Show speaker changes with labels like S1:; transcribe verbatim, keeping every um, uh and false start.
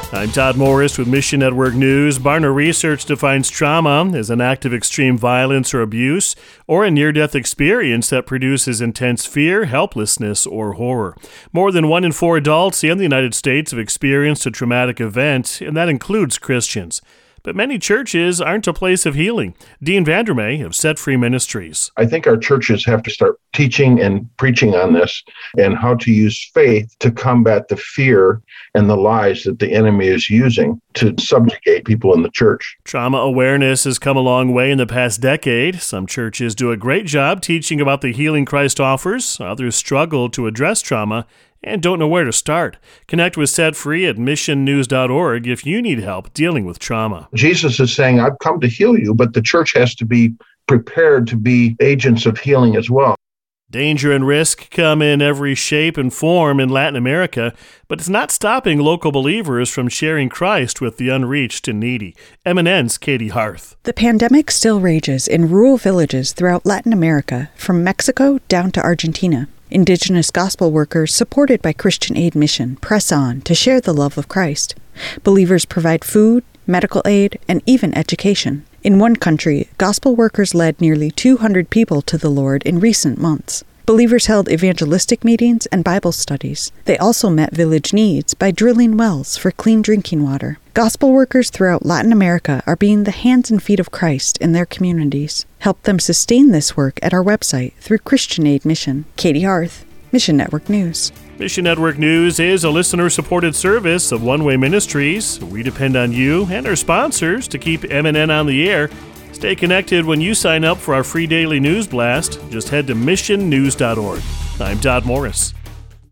S1: I'm Todd Morris with Mission Network News. Barna Research defines trauma as an act of extreme violence or abuse or a near-death experience that produces intense fear, helplessness, or horror. More than one in four adults in the United States have experienced a traumatic event, and that includes Christians. But many churches aren't a place of healing. Dean Vandermeer of Set Free Ministries.
S2: I think our churches have to start teaching and preaching on this and how to use faith to combat the fear and the lies that the enemy is using to subjugate people in the church.
S1: Trauma awareness has come a long way in the past decade. Some churches do a great job teaching about the healing Christ offers. Others struggle to address trauma and don't know where to start. Connect with Set Free at mission news dot org if you need help dealing with trauma.
S2: Jesus is saying, I've come to heal you, but the church has to be prepared to be agents of healing as well.
S1: Danger and risk come in every shape and form in Latin America, but it's not stopping local believers from sharing Christ with the unreached and needy. M N N's Katie Harth.
S3: The pandemic still rages in rural villages throughout Latin America, from Mexico down to Argentina. Indigenous gospel workers, supported by Christian Aid Mission, press on to share the love of Christ. Believers provide food, medical aid, and even education. In one country, gospel workers led nearly two hundred people to the Lord in recent months. Believers held evangelistic meetings and Bible studies. They also met village needs by drilling wells for clean drinking water. Gospel workers throughout Latin America are being the hands and feet of Christ in their communities. Help them sustain this work at our website through Christian Aid Mission. Katie Harth, Mission Network News.
S1: Mission Network News is a listener-supported service of One Way Ministries. We depend on you and our sponsors to keep M N N on the air. Stay connected when you sign up for our free daily news blast. Just head to mission news dot org. I'm Todd Morris.